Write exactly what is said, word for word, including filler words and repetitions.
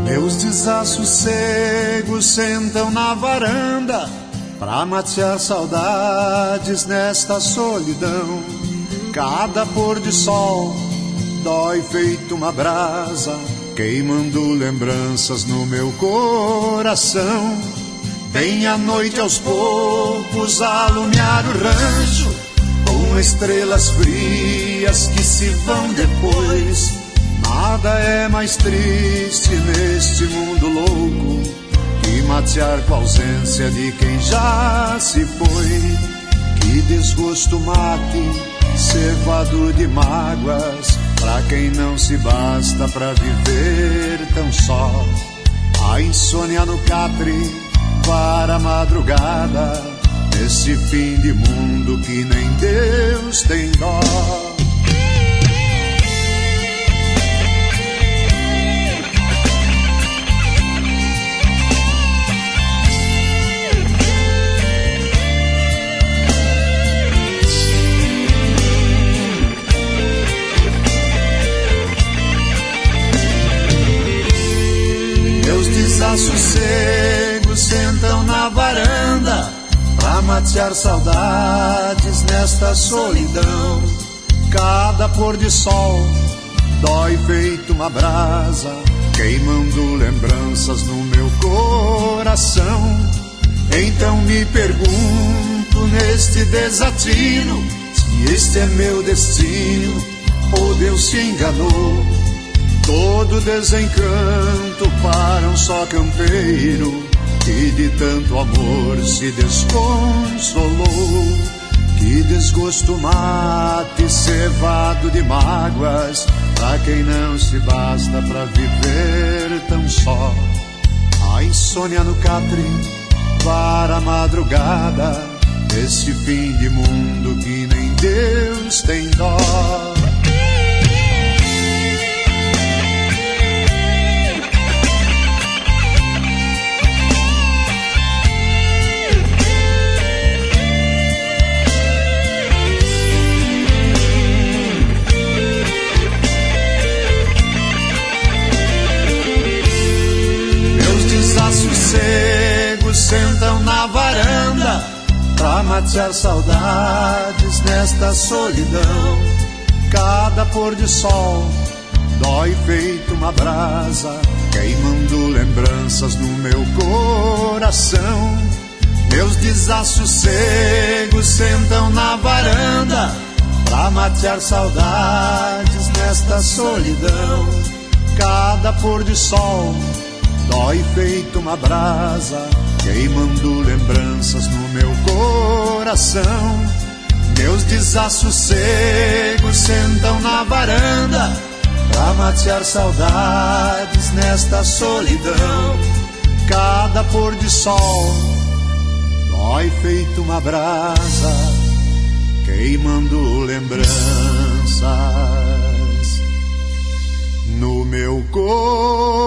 Meus desassossegos sentam na varanda pra matear saudades nesta solidão. Cada pôr de sol dói feito uma brasa, queimando lembranças no meu coração. Vem a noite aos poucos alumiar o rancho, com estrelas frias que se vão depois. Nada é mais triste neste mundo louco que matear com a ausência de quem já se foi. Que desgosto mate, cevado de mágoas, pra quem não se basta pra viver tão só. A insônia no catre para a madrugada, nesse fim de mundo que nem Deus tem dó. Meus desassossegos sentam na varanda pra matear saudades nesta solidão. Cada pôr de sol dói feito uma brasa, queimando lembranças no meu coração. Então me pergunto neste desatino, se este é meu destino ou Deus se enganou. Todo desencanto para um só campeiro que de tanto amor se desconsolou. Que desgosto mate, cevado de mágoas, pra quem não se basta pra viver tão só. A insônia no catre para a madrugada, esse fim de mundo que nem Deus tem dó. Desassossegos sentam na varanda pra matear saudades nesta solidão. Cada pôr de sol dói feito uma brasa, queimando lembranças no meu coração. Meus desassossegos sentam na varanda pra matear saudades nesta solidão. Cada pôr de sol dói feito uma brasa, queimando lembranças no meu coração. Meus desassossegos sentam na varanda pra matear saudades nesta solidão. Cada pôr de sol dói feito uma brasa, queimando lembranças no meu coração.